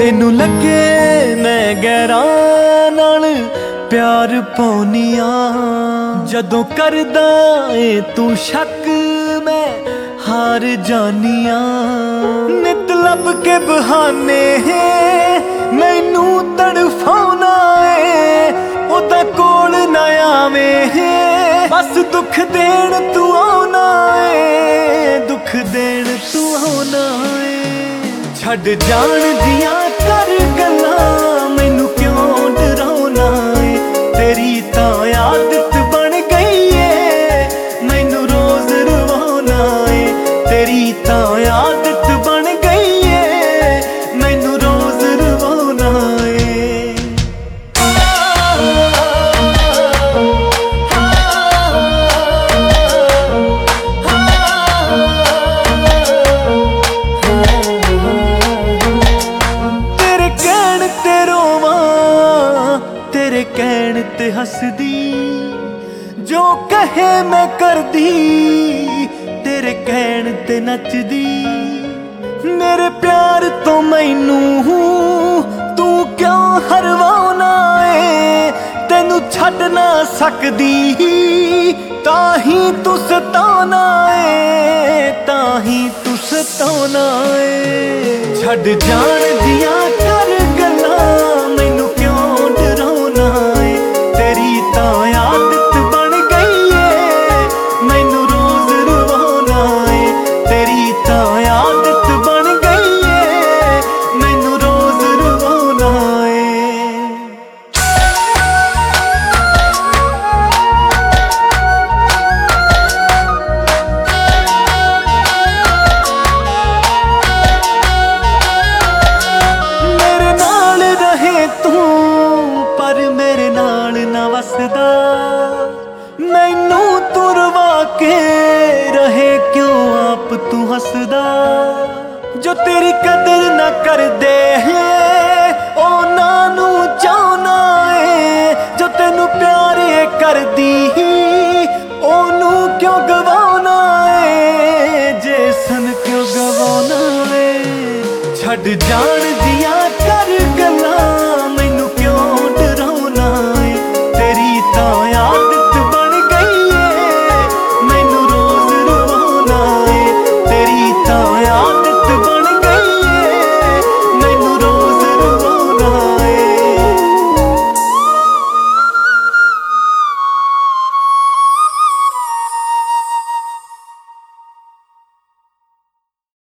ਤੈਨੂੰ ਲੱਗੇ ਮੈਂ ਗੈਰਾਂ ਨਾਲ ਪਿਆਰ ਪਾਉਨੀਆਂ, ਜਦੋਂ ਕਰਦਾ ਏ ਤੂੰ ਸ਼ੱਕ ਮੈਂ ਹਾਰ ਜਾਨੀਆਂ। ਨਿਤ ਲੱਭ ਕੇ ਬਹਾਨੇ ਮੈਨੂੰ ਤੜਫਾਉਣਾ ਏ, ਉਹਦਾ ਕੋਲ ਨਾ ਆਵੇਂ ਬਸ ਦੁੱਖ ਦੇਣ ਤੂੰ ਆਉਣਾ ਏ, ਦੁੱਖ ਦੇਣ ਤੂੰ ਆਉਣਾ ਏ। ਛੱਡ ਜਾਣ ਦੀਆਂ ਕਰ ਗੱਲਾਂ ਮੈਨੂੰ ਕਿਉਂ ਡਰਾਉਣਾ ਏ, ਤੇਰੀ ਤਾਂ ਆਦਤ ਬਣ ਗਈ ਏ ਮੈਨੂੰ ਰੋਜ਼ ਰਵਾਉਣਾ ਏ, ਤੇਰੀ ਤਾਂ ਆਦਤ ਬਣ ਗਈ ਏ ਮੈਨੂੰ ਰੋਜ਼ ਰਵਾਉਣਾ ਏ। ਤੇਰੇ ਕਹਿਣ ਤੇ ਰੋਵਾਂ, ਤੇਰੇ ਕਹਿਣ ਤੇ ਹੱਸਦੀ, ਜੋ ਕਹੇ ਮੈਂ ਕਰਦੀ, ਤੇਰੇ ਕਹਿਣ ਤੇ ਨੱਚਦੀ। ਮੇਰੇ ਪਿਆਰ ਤੋਂ ਮੈਨੂੰ ਤੂੰ ਕਿਉਂ ਹਰਵਾਉਣਾ ਏ, ਤੈਨੂੰ ਛੱਡ ਨਾ ਸਕਦੀ ਤਾਂ ਹੀ ਤੂੰ ਸਤਾਉਣਾ ਏ, ਤਾਂ ਹੀ ਤੂੰ ਸਤਾਉਣਾ ਏ। ਛੱਡ ਜਾਣ ਦੀਆਂ ਕਰ